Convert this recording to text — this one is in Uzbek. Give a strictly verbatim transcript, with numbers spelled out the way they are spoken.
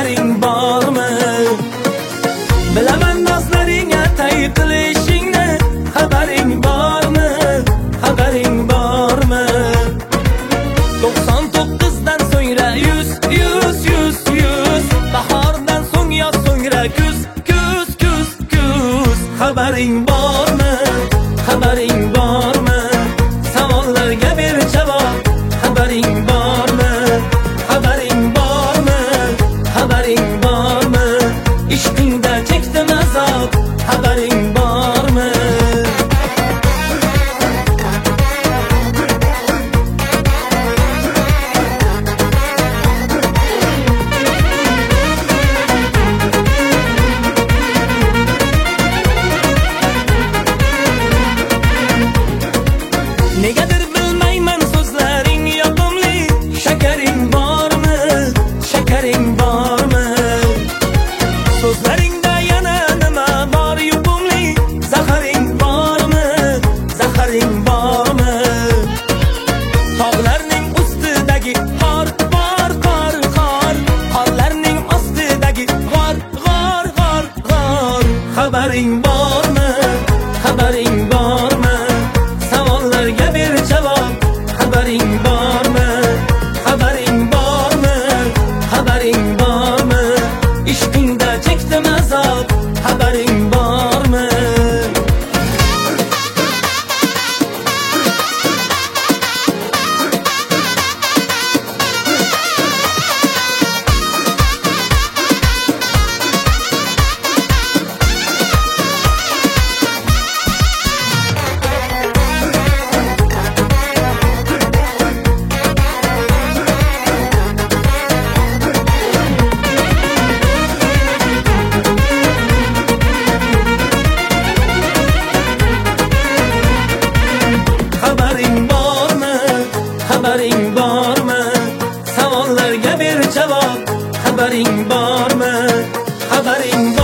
xabaring bormi? Bilaman nazlaringga tay qilishingni, xabaring bormi? Xabaring bormi? to'qson to'qqizdan so'ngra yuz, yuz, yuz, yuz, bahordan so'ng yoz, so'ngra kuz, kuz, kuz, kuz. Xabaring bormi? Xabaring bormi? Savollarga ber javob. Xabaring bormi? Xabaring bormi? Xabaring bormi? Ishqingda chekdim azob. Xabaring bormi? Negadir bilmayman so'zlaring yoqimli. Shakaring bormi? Shakaring bormi? So'zlaringda yana nima bor yuqumli? Zaharing bormi? Zaharing bormi? Tog'larning ustidagi qor, qor, qor, qor, qorlarning ostidagi g'or, g'or, g'or, g'or. Xabaring bormi? Xabaring bormi? Savollarga ber javob. Xabaring bormi? Xabaring bormi? Xabaring bormi? Ishqingda chekdim azob. Xabaring bormi? Xabaring bormi? Xabaring bormi? Savollarga ber javob. Xabaring bormi? Xabaring bormi?